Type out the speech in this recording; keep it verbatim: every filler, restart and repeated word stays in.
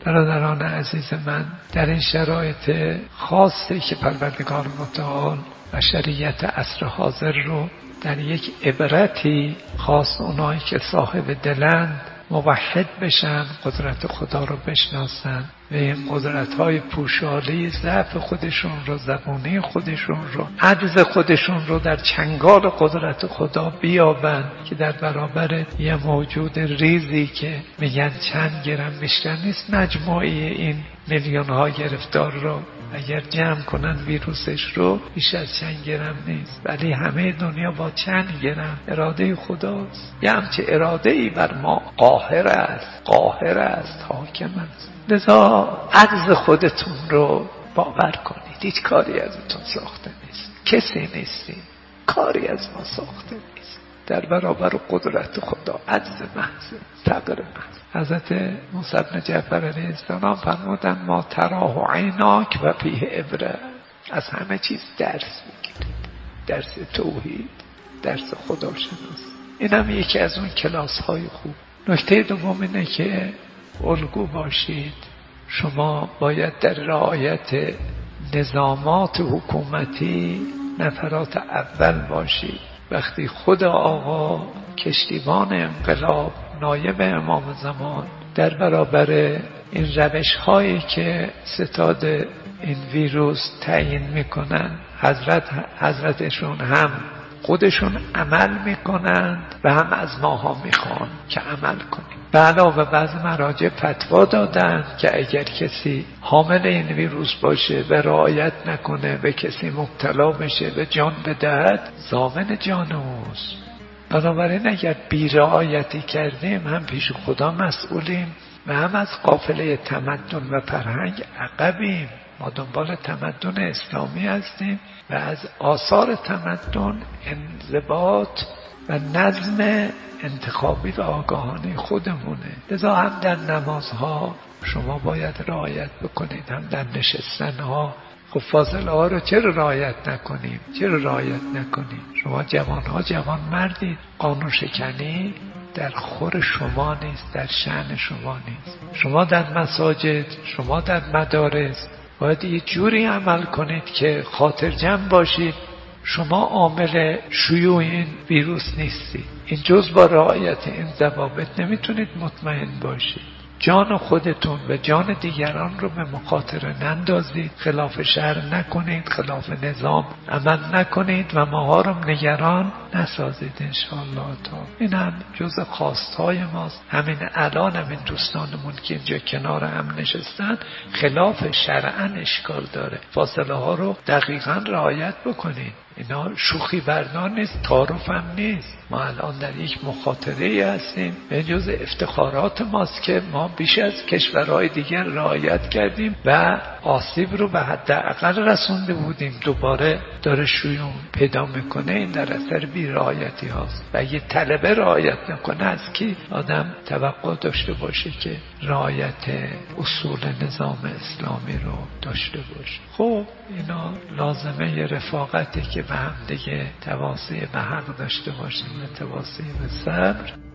برادران عزیز من، در این شرایط خاصی که پروردگار متعال و شریعت عصر حاضر رو در یک عبرتی خاص اونایی که صاحب دلند موحد بشن، قدرت خدا رو بشناسن و این قدرت‌های پوشالی ضعف خودشون رو، زبونی خودشون رو، عجز خودشون رو در چنگال قدرت خدا بیابن که در برابر یه موجود ریزی که میگن چند گرم بیشتر نیست، مجموعی این میلیون ها گرفتار رو اگر جمع کنن ویروسش رو بیش از چند گرم نیست، ولی همه دنیا با چند گرم اراده خداست. یه همچه اراده ای بر ما قاهر است، قاهر است، حاکم است. لذا عجز خودتون رو باور کنید، هیچ کاری ازتون ساخته نیست، کسی نیستید، کاری از ما ساخته نیست در برابر قدرت خدا. عجز محض، فقر محض. حضرت موسی بن جعفر علیه السلام فرمودن ما تراه عیناک و فیه عبره. از همه چیز درس بگیرید، درس توحید، درس خداشناسی. این هم یکی از اون کلاس های خوب. نکته دوم اینه که الگو باشید. شما باید در رعایت نظامات حکومتی نفرات اول باشید. وقتی خود آقا کشتیبان انقلاب، نایب امام زمان، در برابر این روش هایی که ستاد این ویروس تعیین میکنن، حضرت حضرتشون هم خودشون عمل میکنند و هم از ماها میخوان که عمل کنیم. به علاوه بعض مراجع فتوا دادن که اگر کسی حامل این ویروس باشه و رعایت نکنه به کسی مبتلا بشه و جان بدهد، ضامن جان اوست. بنابراین اگر بی‌رعایتی کردیم هم پیش خدا مسئولیم و هم از قافله تمدن و فرهنگ عقبیم. ما دنبال تمدن اسلامی هستیم و از آثار تمدن انضباط و نظم انتخابی و آگاهانه خودمونه. لذا هم در نمازها شما باید رعایت بکنید، هم در نشستنها. خب فاصله ها رو چرا رعایت نکنیم؟ چرا رعایت نکنیم؟ شما جوان ها جوان مردید. قانون شکنی در خور شما نیست، در شأن شما نیست. شما در مساجد، شما در مدارس باید یه جوری عمل کنید که خاطر جمع باشید. شما عامل شیوع این ویروس نیستید. این جز با رعایت این ضوابط نمیتونید مطمئن باشید. جان خودتون و جان دیگران رو به مخاطره نندازید، خلاف شرع نکنید، خلاف نظام عمل نکنید و ماها رو نگران نسازید انشاءالله. تا این هم جز خواستهای ماست. همین الان همین دوستانمون که اینجا کنار هم نشستن خلاف شرعن اشکال داره. فاصله ها رو دقیقاً رعایت بکنید. اینا شوخی بردار نیست، تعارف هم نیست. ما الان در یک مخاطره هستیم. به جز افتخارات ماست که ما بیش از کشورهای دیگر رعایت کردیم و آسیب رو به حداقل رسونده بودیم. دوباره داره شیوع پیدا میکنه. این در اثر بی رعایتی هاست و اگه طلبه رعایت نکنه از کی آدم توقع داشته باشه که رعایت اصول نظام اسلامی رو داشته باشه؟ خب اینا لازمه رفاقتی که به هم دیگه تواصی به حق داشته باشیم و تواصی به صبر.